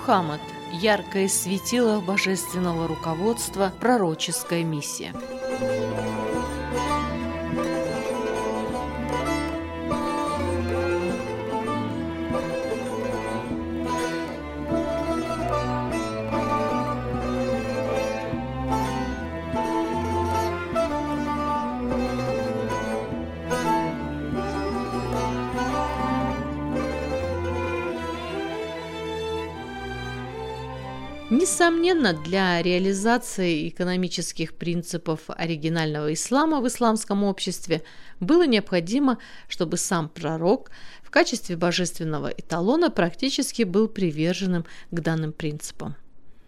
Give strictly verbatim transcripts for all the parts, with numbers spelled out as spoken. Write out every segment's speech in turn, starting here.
Мухаммад – яркое светило божественного руководства, пророческая миссия. Несомненно, для реализации экономических принципов оригинального ислама в исламском обществе было необходимо, чтобы сам пророк в качестве божественного эталона практически был приверженным к данным принципам.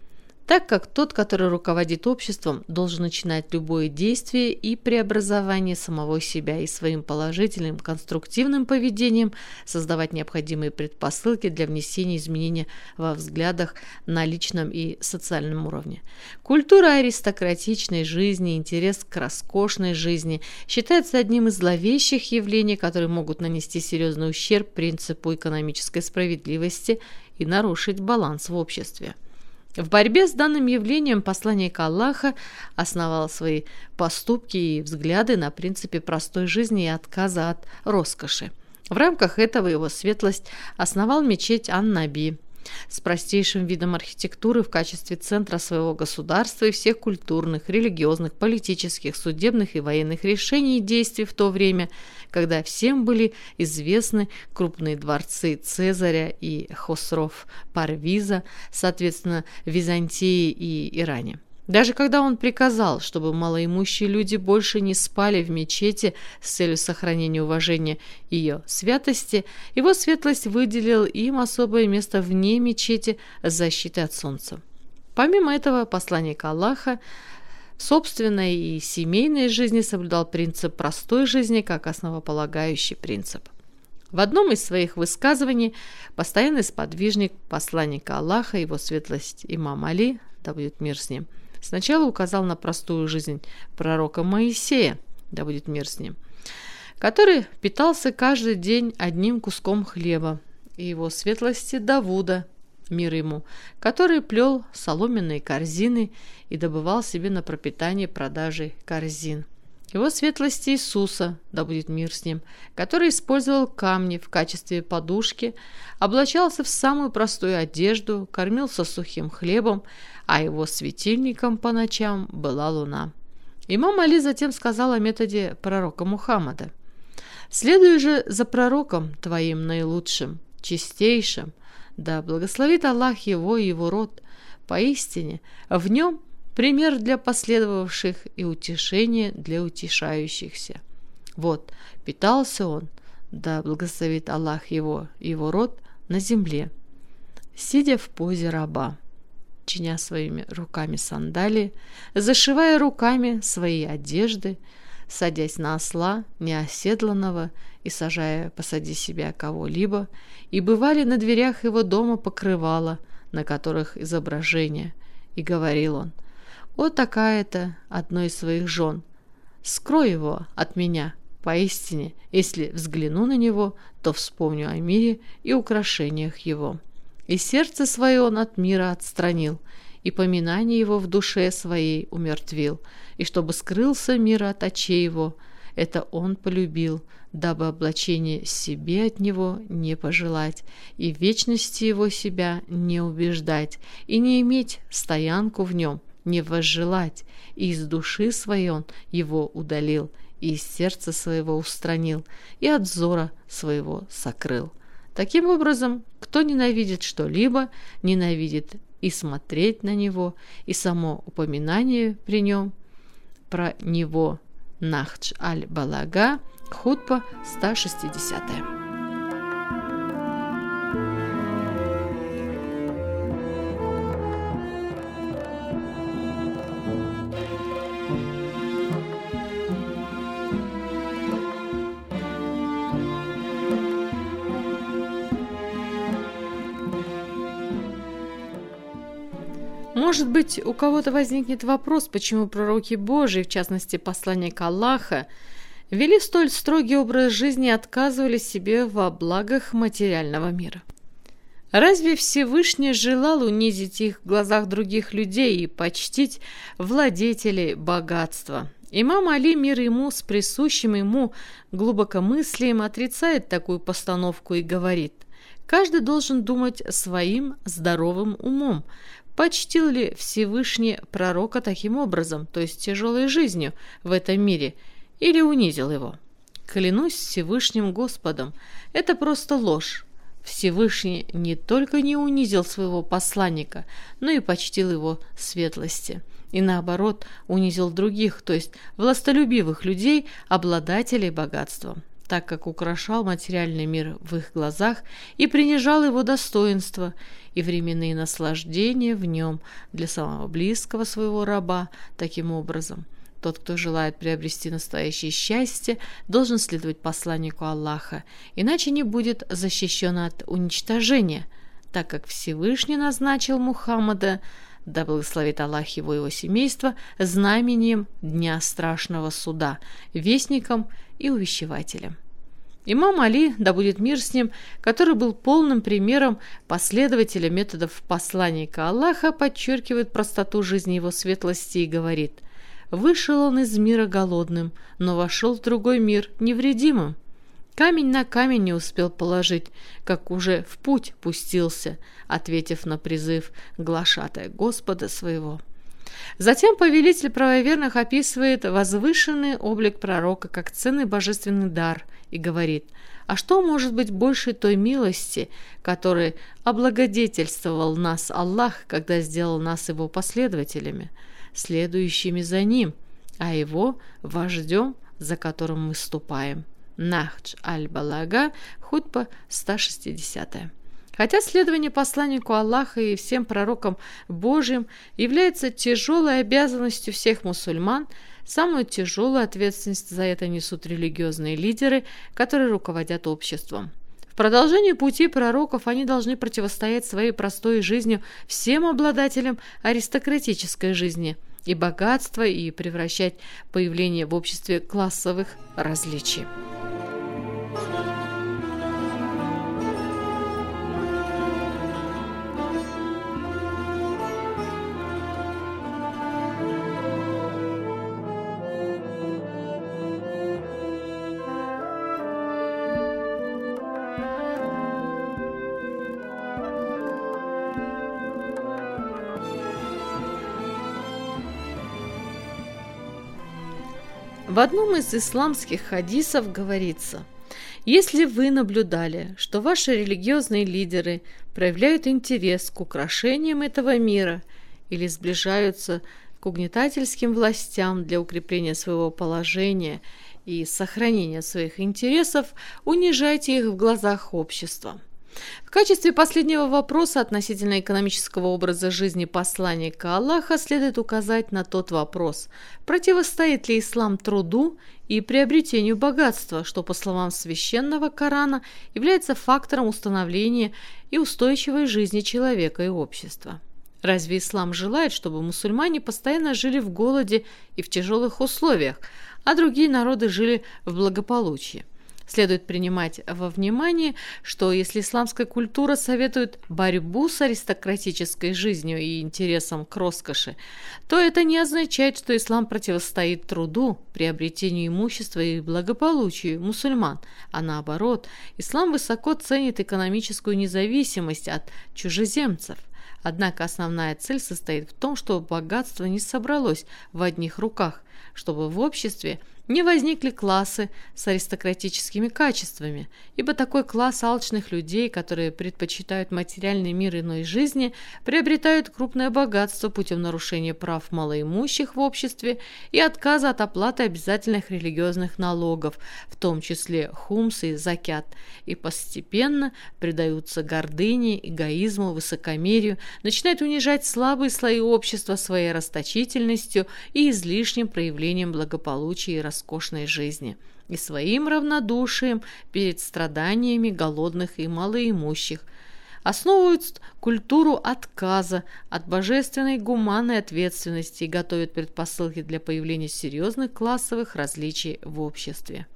Так как тот, который руководит обществом, должен начинать любое действие и преобразование самого себя и своим положительным, конструктивным поведением создавать необходимые предпосылки для внесения изменений во взглядах на личном и социальном уровне. Культура аристократичной жизни, интерес к роскошной жизни считается одним из зловещих явлений, которые могут нанести серьезный ущерб принципу экономической справедливости и нарушить баланс в обществе. В борьбе с данным явлением посланник Аллаха основал свои поступки и взгляды на принципе простой жизни и отказа от роскоши. В рамках этого его светлость основал мечеть Ан-Наби с простейшим видом архитектуры в качестве центра своего государства и всех культурных, религиозных, политических, судебных и военных решений и действий в то время, когда всем были известны крупные дворцы Цезаря и Хосров-Парвиза, соответственно, в Византии и Иране. Даже когда он приказал, чтобы малоимущие люди больше не спали в мечети с целью сохранения уважения ее святости, его светлость выделил им особое место вне мечети с защитой от солнца. Помимо этого, посланник Аллаха в собственной и семейной жизни соблюдал принцип простой жизни как основополагающий принцип. В одном из своих высказываний постоянный сподвижник посланника Аллаха, его светлость имам Али, да будет мир с ним, сначала указал на простую жизнь пророка Моисея, да будет мир с ним, который питался каждый день одним куском хлеба, и его светлости Давуда, мир ему, который плел соломенные корзины и добывал себе на пропитание продажей корзин. Его светлости Иисуса, да будет мир с ним, который использовал камни в качестве подушки, облачался в самую простую одежду, кормился сухим хлебом, а его светильником по ночам была луна. Имам Али затем сказал о методе пророка Мухаммада: «Следуй же за пророком твоим наилучшим, чистейшим, да благословит Аллах его и его род. Поистине, в нем пример для последовавших и утешение для утешающихся. Вот, питался он, да благословит Аллах его и его род, на земле, сидя в позе раба, чиня своими руками сандалии, зашивая руками свои одежды, садясь на осла неоседланного и сажая позади себя кого-либо, и бывали на дверях его дома покрывала, на которых изображение, и говорил он: «О, такая-то одной из своих жен, скрой его от меня, поистине, если взгляну на него, то вспомню о мире и украшениях его». И сердце свое он от мира отстранил, и поминание его в душе своей умертвил, и чтобы скрылся мир от очей его, это он полюбил, дабы облачение себе от него не пожелать, и в вечности его себя не убеждать, и не иметь стоянку в нем, не возжелать, и из души своей он его удалил, и из сердца своего устранил, и от взора своего сокрыл. Таким образом, кто ненавидит что-либо, ненавидит и смотреть на него, и само упоминание при нем про него. Нахдж аль-Балага, хутба сто шестидесятая. Может быть, у кого-то возникнет вопрос, почему пророки Божии, в частности посланник Аллаха, вели столь строгий образ жизни и отказывали себе во благах материального мира. Разве Всевышний желал унизить их в глазах других людей и почтить владетелей богатства? Имам Али, мир ему, с присущим ему глубокомыслием отрицает такую постановку и говорит: каждый должен думать своим здоровым умом. Почтил ли Всевышний пророка таким образом, то есть тяжелой жизнью в этом мире, или унизил его? Клянусь Всевышним Господом, это просто ложь. Всевышний не только не унизил своего посланника, но и почтил его светлости. И наоборот, унизил других, то есть властолюбивых людей, обладателей богатством, так как украшал материальный мир в их глазах и принижал его достоинство и временные наслаждения в нем для самого близкого своего раба. Таким образом, тот, кто желает приобрести настоящее счастье, должен следовать посланнику Аллаха, иначе не будет защищен от уничтожения, так как Всевышний назначил Мухаммада, да благословит Аллах его и его семейство, знамением Дня Страшного Суда, вестником и увещевателем. Имам Али, да будет мир с ним, который был полным примером последователя методов посланника Аллаха, подчеркивает простоту жизни его светлости и говорит: «Вышел он из мира голодным, но вошел в другой мир невредимым. Камень на камень не успел положить, как уже в путь пустился, ответив на призыв глашатая Господа своего». Затем повелитель правоверных описывает возвышенный облик пророка как ценный божественный дар и говорит: «А что может быть больше той милости, которой облагодетельствовал нас Аллах, когда сделал нас его последователями, следующими за ним, а его вождем, за которым мы ступаем». Нахдж аль-Балага, хутба сто шестидесятая. Хотя следование посланнику Аллаха и всем пророкам Божьим является тяжелой обязанностью всех мусульман, самую тяжелую ответственность за это несут религиозные лидеры, которые руководят обществом. В продолжении пути пророков они должны противостоять своей простой жизнью всем обладателям аристократической жизни и богатства и превращать появление в обществе классовых различий. В одном из исламских хадисов говорится: «Если вы наблюдали, что ваши религиозные лидеры проявляют интерес к украшениям этого мира или сближаются к угнетательским властям для укрепления своего положения и сохранения своих интересов, унижайте их в глазах общества». В качестве последнего вопроса относительно экономического образа жизни посланника Аллаха следует указать на тот вопрос, противостоит ли ислам труду и приобретению богатства, что, по словам священного Корана, является фактором установления и устойчивой жизни человека и общества. Разве ислам желает, чтобы мусульмане постоянно жили в голоде и в тяжелых условиях, а другие народы жили в благополучии? Следует принимать во внимание, что если исламская культура советует борьбу с аристократической жизнью и интересом к роскоши, то это не означает, что ислам противостоит труду, приобретению имущества и благополучию мусульман, а наоборот, ислам высоко ценит экономическую независимость от чужеземцев. Однако основная цель состоит в том, чтобы богатство не собралось в одних руках, чтобы в обществе не возникли классы с аристократическими качествами, ибо такой класс алчных людей, которые предпочитают материальный мир иной жизни, приобретают крупное богатство путем нарушения прав малоимущих в обществе и отказа от оплаты обязательных религиозных налогов, в том числе хумс и закят, и постепенно предаются гордыне, эгоизму, высокомерию, начинают унижать слабые слои общества своей расточительностью и излишним проявлением благополучия и роскошной жизни, и своим равнодушием перед страданиями голодных и малоимущих, основывают культуру отказа от божественной гуманной ответственности и готовят предпосылки для появления серьезных классовых различий в обществе.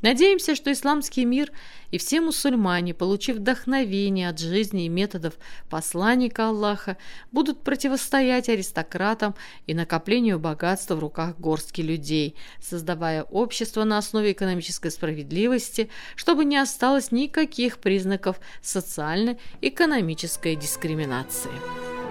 Надеемся, что исламский мир и все мусульмане, получив вдохновение от жизни и методов посланника Аллаха, будут противостоять аристократам и накоплению богатства в руках горстки людей, создавая общество на основе экономической справедливости, чтобы не осталось никаких признаков социально-экономической дискриминации.